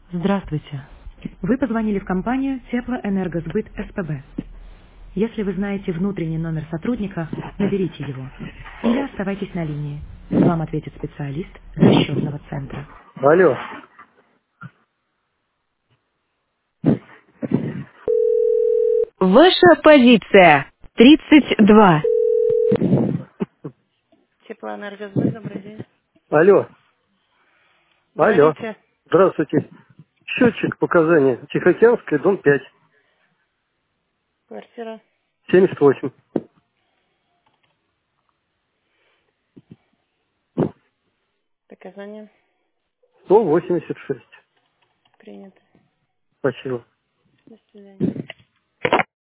Здравствуйте. Вы позвонили в компанию Теплоэнергосбыт СПБ. Если вы знаете внутренний номер сотрудника, наберите его. Или оставайтесь на линии. Вам ответит специалист расчетного центра. Алло, Ваша позиция 32. Теплоэнергосбыт, добрый день. алло, алло. Говорите, Здравствуйте. Счетчик показаний. Тихоокеанская, дом 5, квартира, 78, показания, 186. принято. Спасибо. До свидания.